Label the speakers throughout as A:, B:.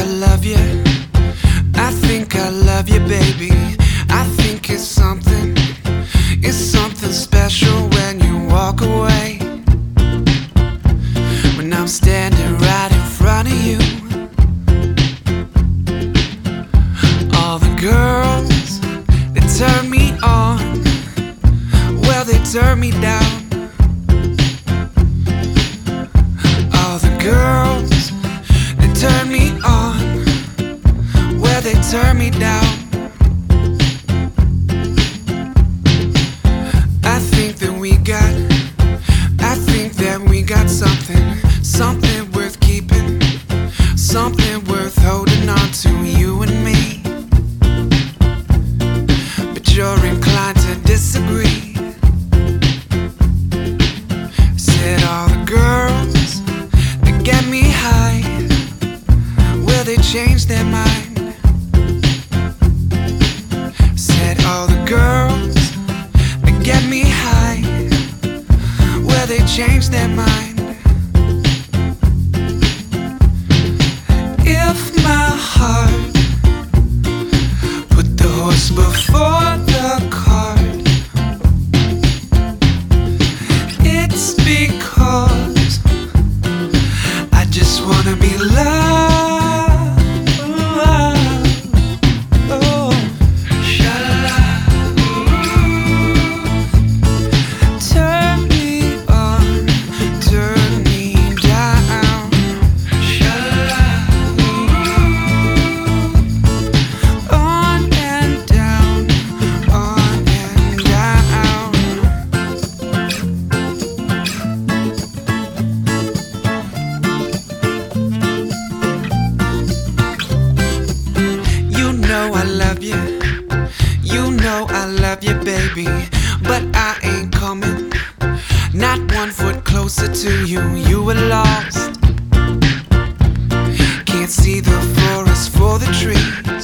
A: love you. I think I love you, baby. I think it's something special when you walk away. When I'm standing right in front of you, all the girls that turn me on, well, they turn me down. All the girls that turn me on, well, they turn me down. I think that we got something worth keeping, something worth holding on to, you and me. But you're inclined to disagree. Said all the girls that get me high, well, they change their mind. Said all the girls that get me high, well, they change their mind. If my heart put the horse before the cart, it's because I just wanna be loved. I love you, you know I love you, baby, but I ain't coming, not 1 foot closer to you. You were lost, can't see the forest for the trees.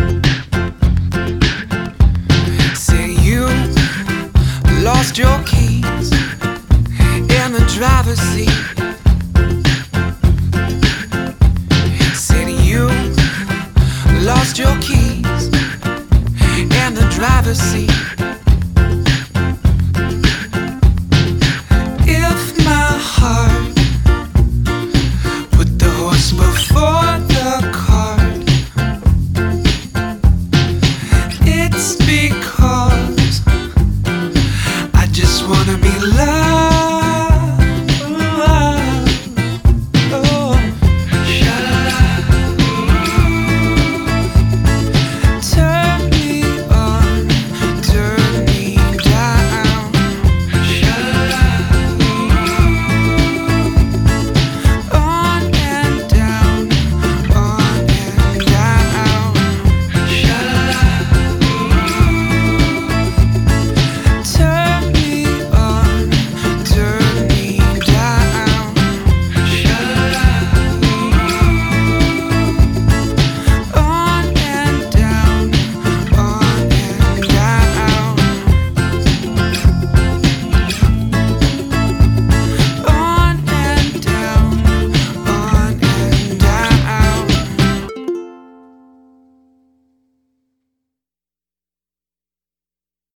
A: Say you lost your keys in the driver's seat.